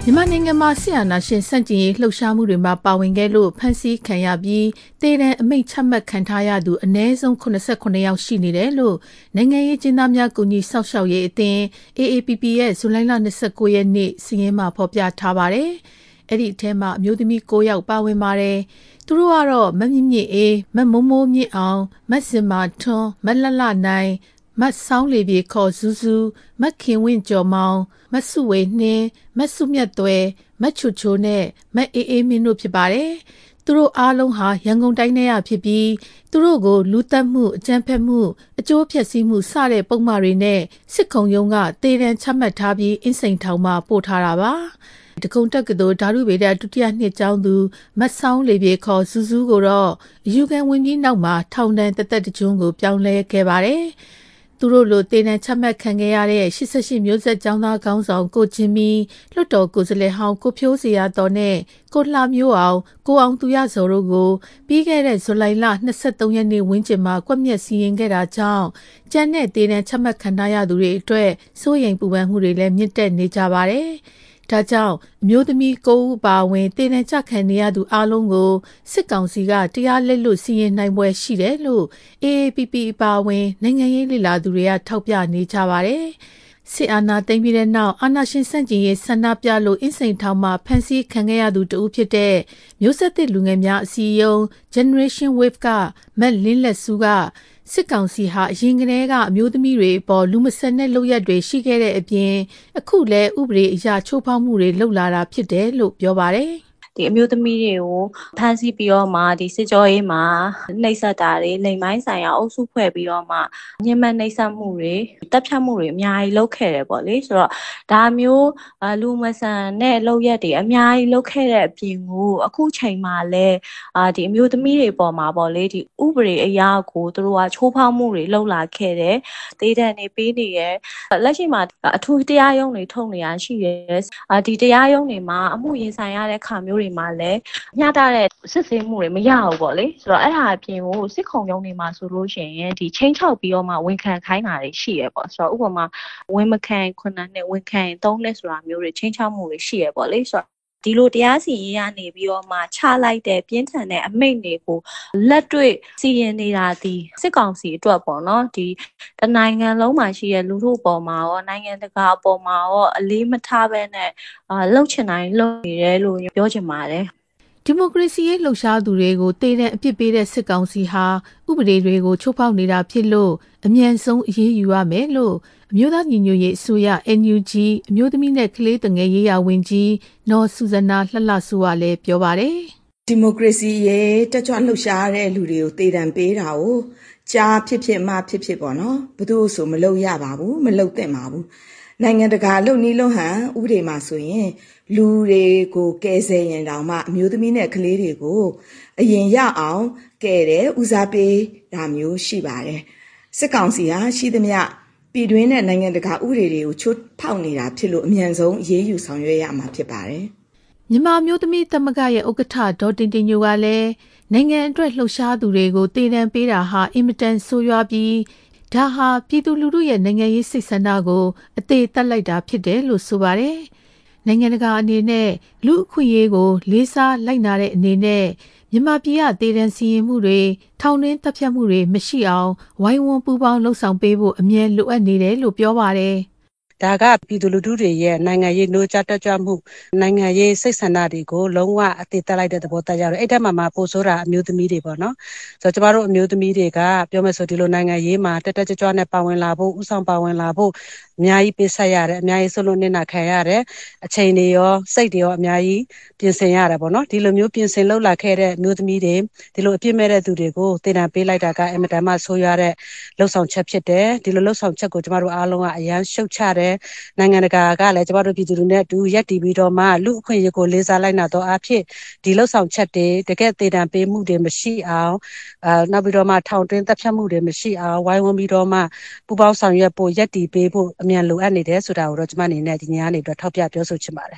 မြန်မာနိုင်ငံမှာဆရာနာရှင်စန့်ကျင်ရေးလှုပ်ရှားမှုတွေမှာပါဝင်ခဲ့လို့ဖမ်းဆီးခံရပြီးတေတံအမိန့်ချမှတ်ခံထားရသူအနည်းဆုံး89ယောက်ရှိနေတယ်လို့နိုင်ငံရေးကျင်းသားများကူညီဆောက်ရှောက်ရေးအသင်း AAPP ရဲ့ဇူလိုင်လ29ရက်နေ့စီရင်မှာဖော်ပြထားပါတယ်။အဲ့ဒီအထဲမှာအမျိုးသမီး9ယောက်ပါဝင်ပါတယ်။သူတို့ကတော့မမြင့်မြင့်အေးမမိုးမိုးမြင့်အောင်မစင်မာထွန်းမလလနိုင်မတ်ဆောင်းလေပြေခေါ်ဇူးဇူးမခင်ဝင့်ကျော်မောင်မဆုဝေနှင်းမဆုမြတ်သွဲမချိုချိုနဲ့မအေးအေးမင်းတို့ဖြစ်ပါတယ်။သူတို့အားလုံးဟာရန်ကုန်တိုင်းထဲကဖြစ်ပြီးသူတို့ကိုလူတက်မှုအကြမ်းဖက်မှုအကျိုးဖျက်ဆီးမှုစတဲ့ပုံမှားတွေနဲ့စစ်ခုံရုံးကတေတံချမှတ်ထားပြီးအင်းစိန်ထောင်မှာပို့ထားတာပါ။တကုံတက္ကသိုလ်ဓာတုဗေဒဒုတိယနှစ်ကျောင်းသူမတ်ဆောင်းလေပြေခေါ်ဇူးဇူးကိုတော့အယူခံဝင်ပြီးနောက်မှာထောင်ဒဏ်တစ်သက်တစ်ကျွန်းကိုပြောင်းလဲခဲ့ပါတယ်။သူတို့လိုတေတံချမှတ်ခံခဲ့ရတဲ့88မျိုးဆက်ကျောင်းသားခေါင်းဆောင်ကိုချင်းမီလွတ်တော်ကိုယ်စားလှယ်ဟောင်းကိုဖြိုးစီရတော်နဲ့ကိုလှမျိုးအောင်ကိုအောင်သူရဇော်တို့ကိုပြီးခဲ့တဲ့ဇူလိုင်လ23ရက်နေ့ဝန်းကျင်မှာကွပ်မျက်စီရင်ခဲ့တာကြောင့်ကျန်တဲ့တေတံချမှတ်ခံထားရသူတွေအတွက်စိုးရိမ်ပူပန်မှုတွေလည်းမြင့်တက်နေကြပါတယ်။ဒါကြောင့်အမျိုးသမီး9ဦးပါဝင်တေတံချခံနေရသူအလုံးကိုစစ်ကောင်စီကတရားလက်လွတ်စီရင်နိုင်ပွဲရှိတယ်လို့ AAPP ပါဝင်နိုင်ငံရေးလှိလာသူတွေကထောက်ပြနေကြပါတယ်။စစ်အာဏာသိမ်းပြီးတဲ့နောက်အာဏာရှင်စန့်ကျင်ရေးဆန္ဒပြလို့အင်းစိန်ထောင်မှာဖမ်းဆီးခံခဲ့ရသူတဦးဖြစ်တဲ့မျိုးဆက်သစ်လူငယ်များအစည်းအရုံး Generation Wave ကမက်လင်းလက်စုကစစ်ကောင်စီဟာအရင်ကတည်းကအမျိုးသမီးတွေအပေါ်လူမဆန်တဲ့လုပ်ရက်တွေရှိခဲ့တဲ့အပြင်အခုလည်းဥပဒေအရချိုးဖောက်မှုတွေလုပ်လာတာဖြစ်တယ်လို့ပြောပါတယ်။ဒီအမျိုးသမီးတွေကိုဖမ်းဆီးပြီးတော့မှဒီစစ်ကြောရေးမှာနှိပ်စက်တာတွေလိမ်မိုင်းဆိုင်ရာအုပ်စုဖွဲ့ပြီးတော့မှညှဉ်းပန်းနှိပ်စက်မှုတွေတပ်ဖြတ်မှုတွေအများကြီးလုပ်ခဲ့တယ်ပေါ့လေဆိုတော့ဒါမျိုးလူမဆန်တဲ့လုပ်ရက်တွေအများကြီးလုပ်ခဲ့တဲ့အပြင်ကိုအခုချိန်မှာလည်းဒီအမျိုးသမီးတွေပေါ်မှာပေါ့လေဒီဥပဒေအရာကိုသူတို့ကချိုးဖောက်မှုတွေလုပ်လာခဲ့တယ်ဒေသနေပေးနေရလက်ရှိမှာအထူးတရားရုံးတွေထုတ်နေရရှိတယ်ဒီတရားရုံးတွေမှာအမှုရင်ဆိုင်ရတဲ့ခါမျိုးတွေမှာလည်းညှတာတဲ့စစ်ဆေးမှုတွေမရဘူးပေါ့လေဆိုတော့အဲ့ဒါအပြင်ကိုစစ်ခုံရုံးတွေမှာဆိုလို့ရှိရင်ဒီချင်းချောက်ပြီးတော့မှဝန်ခံခိုင်းတာတွေရှိရပေါ့ဆိုတော့ဥပမာဝန်မခံ9နှစ်ဝန်ခံ3နှစ်ဆိုတာမျိုးတွေချင်းချောက်မှုတွေရှိရပေါ့လေဆိုတော့ဒီလိုတရားစီရင်ရနေပြီးတော့မှချလိုက်တဲ့ပြင်းထန်တဲ့အမိန့်တွေကိုလက်တွေ့စီရင်နေတာဒီစစ်ကောင်စီအတွက်ပေါ့နော်ဒီတနိုင်ငံလုံးမှာရှိတဲ့လူထုပေါ်မှာရောနိုင်ငံတကာအပေါ်မှာရောအလေးမထားဘဲနဲ့လှုပ်ချင်တိုင်းလှုပ်နေတယ်လို့ပြောချင်ပါတယ်ဒီမိုကရေစီရေးလှုပ်ရှားသူတွေကိုတေတံအပြစ်ပေးတဲ့စစ်ကောင်စီဟာဥပဒေတွေကိုချိုးဖောက်နေတာဖြစ်လို့အမြန်ဆုံးအရေးယူရမယ်လို့အမျိုးသားညီညွတ်ရေးအစိုးရ NUG အမျိုးသမီးနဲ့ကလေးငယ်ရေးရာဝန်ကြီးနော်ဆူဇနာလှလှဆူကလည်းပြောပါတယ်ဒီမိုကရေစီရေးတက်ကြွလှုပ်ရှားတဲ့လူတွေကိုတေတံပေးတာကိုကြားဖြစ်ဖြစ်မှဖြစ်ဖြစ်ပေါ့နော်ဘယ်သူဆိုမလုပ်ရပါဘူးမလုပ်သင့်ပါဘူးနိုင်ငံတကာလုံနီးလုံဟန်ဥပဒေမှာဆိုရင်လူတွေကိုကယ်ဆယ်ရင်တောင်မှအမျိုးသမီးနဲ့ကလေးတွေကိုအရင်ရအောင်ကယ်တယ်ဦးစားပေးတာမျိုးရှိပါတယ်စစ်ကောင်စီဟာရှိသမျှပြည်တွင်းနဲ့နိုင်ငံတကာဥပဒေတွေကိုချိုးဖောက်နေတာဖြစ်လို့အမြန်ဆုံးအရေးယူဆောင်ရွက်ရမှာဖြစ်ပါတယ်မြန်မာမျိုးသမီးသမဂ္ဂရဲ့ဥက္ကဋ္ဌဒေါ်တင်တင်ညိုကလည်းနိုင်ငံအတွက်လှုပ်ရှားသူတွေကိုတေတံပေးတာဟာအင်မတန်ဆိုးရွားပြီးဒါဟာပြည်သူလူထုရဲ့နိုင်ငံရေးစိတ်ဆန္ဒကိုအသေးသက်လိုက်တာဖြစ်တယ်လို့ဆိုပါတယ်။နိုင်ငံတကာအနေနဲ့လူအခွင့်အရေးကိုလေးစားလိုက်နာတဲ့အနေနဲ့မြန်မာပြည်ကတေတံစီရင်မှုတွေထောင်တွင်းတပ်ဖြတ်မှုတွေမရှိအောင်ဝိုင်းဝန်းပူးပေါင်းလှုံ့ဆော်ပေးဖို့အမြဲလိုအပ်နေတယ်လို့ပြောပါတယ်။ဒါကပြည်သူလူထုတွေရဲ့နိုင်ငံရေးနှိုးကြတက်ကြွမှုနိုင်ငံရေးစိတ်ဆန္ဒတွေကိုလုံးဝအသေးသက်လိုက်တဲ့သဘောတရားရတယ်အဲ့တက်မှာပို့ဆိုတာအမျိုးသမီးတွေပေါ့နော်ဆိုတော့ကျမတို့အမျိုးသမီးတွေကပြောမယ်ဆိုဒီလိုနိုင်ငံရေးမှာတက်တက်ကြွကြွနဲ့ပါဝင်လာဖို့ဥဆောင်ပါဝင်လာဖို့အများကြီးပေးဆက်ရတယ်အများကြီးဆွလို့နေနာခံရတယ်အချိန်တွေရောစိတ်တွေရောအများကြီးပြင်ဆင်ရတယ်ပေါ့နော်ဒီလိုမျိုးပြင်ဆင်လုပ်လာခဲ့တဲ့မျိုးသမီးတွေဒီလိုအပြစ်မဲ့တဲ့သူတွေကိုတေတံပေးလိုက်တာကအင်မတန်မှဆိုးရွားတဲ့လှုပ်ဆောင်ချက်ဖြစ်တယ်ဒီလိုလှုပ်ဆောင်ချက်ကိုကျမတို့အားလုံးကအရန်ရှုတ်ချတယ်နိုင်ငံတကာကလည်းကျမတို့ပြည်သူတွေနဲ့အတူရက်တည်ပြီးတော့မှလူအခွင့်အရေးကိုလေးစားလိုက်နာတော့အဖြစ်ဒီလှုပ်ဆောင်ချက်တွေတကယ်တေတံပေးမှုတွေမရှိအောင်နောက်ပြီးတော့မှထောင်တွင်းတပ်ဖြတ်မှုတွေမရှိအောင်ဝိုင်းဝန်းပြီးတော့မှပူပေါင်းဆောင်ရွက်ဖို့ရက်တည်ပေးဖို့အမြန်လိုအပ်နေတယ်ဆိုတာကိုတော့ကျမအနေနဲ့ဒီညနေအတွက်ထောက်ပြပြောဆိုချင်ပါတယ်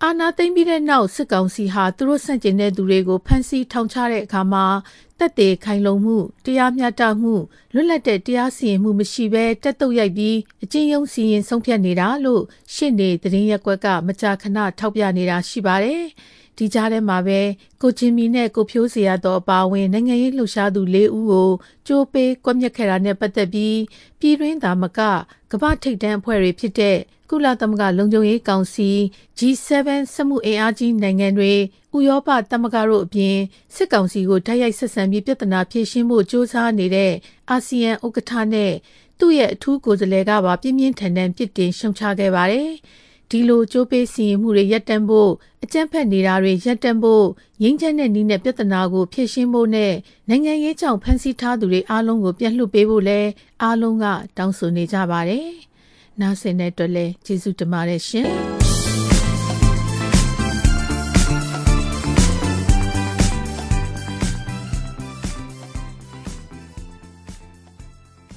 အာဏာသိမ်းပြီးတဲ့နောက်စစ်ကောင်စီဟာသူတို့ဆန့်ကျင်တဲ့သူတွေကိုဖမ်းဆီးထောင်ချတဲ့အခါမှာတက်သေးခိုင်လုံမှုတရားမျှတမှုလွတ်လပ်တဲ့တရားစီရင်မှုမရှိဘဲတက်တုတ်ရိုက်ပြီးအကျဉ်းယုံစီရင်ဆုံးဖြတ်နေတာလို့ရှင့်နေသတင်းရက်ကွက်ကမကြာခဏထောက်ပြနေတာရှိပါတယ်။ဒီကြားထဲမှာပဲကိုချင်းမီနဲ့ကိုဖြိုးစရာတော်အပါအဝင်နိုင်ငံရေးလှုပ်ရှားသူ၄ဦးကိုကြိုးပေးကွပ်မျက်ခဲ့တာနဲ့ပတ်သက်ပြီးပြည်တွင်းသားမကကမ္ဘာထိပ်တန်းအဖွဲ့တွေဖြစ်တဲ့ကုလသမဂ္ဂလုံခြုံရေးကောင်စီ G7 စက်မှုအင်အားကြီးနိုင်ငံတွေဥရောပသမဂ္ဂတို့အပြင်စစ်ကောင်စီကိုတိုက်ရိုက်ဆက်ဆံပြီးပြဿနာဖြေရှင်းဖို့စ조사နေတဲ့အာဆီယံဥက္ကဋ္ဌနဲ့သူ့ရဲ့အထူးကိုယ်စားလှယ်ကပါပြင်းပြင်းထန်ထန်ပြစ်တင်ရှုံချခဲ့ပါတယ်။ဒီလိုကြိုးပေးစီရင်မှုတွေရပ်တန့်ဖို့အကြမ်းဖက်နေတာတွေရပ်တန့်ဖို့ငြိမ်းချမ်းတဲ့နည်းနဲ့ပြဿနာကိုဖြေရှင်းဖို့နဲ့နိုင်ငံရေးကြောင့်ဖမ်းဆီးထားသူတွေအားလုံးကိုပြန်လွှတ်ပေးဖို့လည်းအားလုံးကတောင်းဆိုနေကြပါတယ်။နားဆင်တဲ့အတွက်လည်းကျေးဇူးတင်ပါတယ်ရှင်။